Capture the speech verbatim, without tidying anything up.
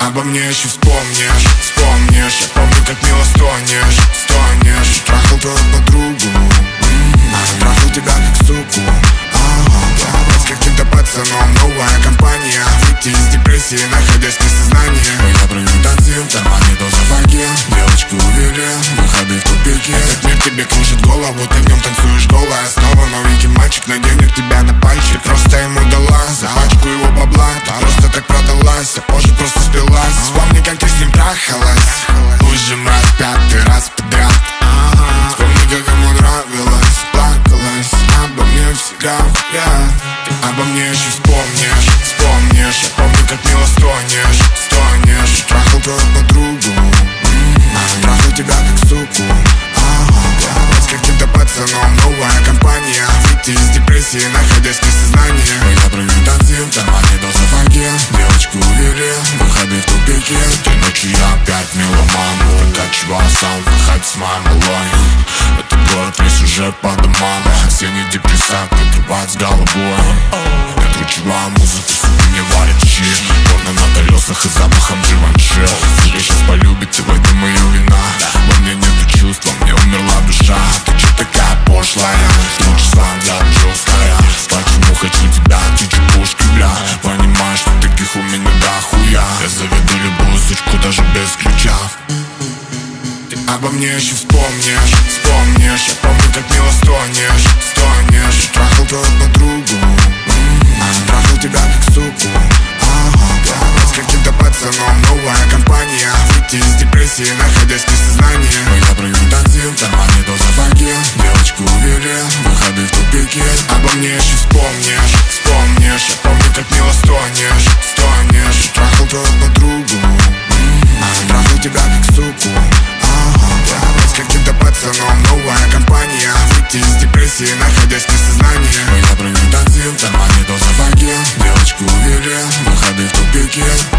обо мне еще вспомнишь, вспомнишь. Я помню, как мило стонешь, стонешь. Трахал твою подругу, м-м-м. Трахал тебя как суку, ага. С каким-то пацаном новая компания. Выйти из депрессии, находясь без сознания. Но я провел танцы, в кармане доза фанки. Девочку увели, выходы в тупики. Этот мир тебе кружит голову, ты в нем танцуешь голая. Снова новенький мальчик наденет тебя на пальчик. Просто ему дала за пачку его бабла. Ты просто так продалась, а позже просто спилась. Вспомни, как ты с ним трахалась. Уже мразь пятый раз подряд. Вспомни, как ему нравилось. Плакалась обо мне всегда, yeah. Ты обо мне еще вспомнишь, вспомнишь. Я помню, как мило стонешь, стонешь. Трахал твою подругу, м-м-м. Трахал тебя как суку, ага. С каким-то пацаном новая компания. Выйти из депрессии, находясь без сознания. Но я провел танцы, в кармане доза фанки. Девочку увели, выходы в тупики. Той ночью я опять меломан. Прокачивал сам, выходит с моей малой. Этот город весь уже по домам. Все не депрессак, отрубать с головой. Я кручеваю музыку, сука, мне варят щи. Порно на колесах и запахом Живанши. Тебе сейчас полюбите, в этом ее вина. Во мне нету чувств, во мне умерла душа. Ты че такая пошлая? Лучше сам взял жесткая. Почему хочу тебя, ты чепушки, бля. Понимаешь, что таких у меня дохуя. Я заведу любую сучку, даже без ключа. Ты обо мне еще вспомнишь, вспомнишь. Я помню, как мило стонешь, стонешь. Трахал твою подругу, м-м-м. Трахал тебя как суку, ага. С каким-то пацаном новая компания. Выйти из депрессии, находясь без сознания. Но я провел танцы, в кармане доза фанки. Девочку увели, выходы в тупики. Обо мне еще вспомнишь, вспомнишь. Я помню, как мило стонешь, стонешь. Трахал твою подругу, м-м-м. Трахал тебя как суку, ага. С каким-то пацаном новая компания. Выйти из депрессии, находясь без сознания. Но я провел танцы, в кармане доза фанки. Девочку увели, выходы в тупики.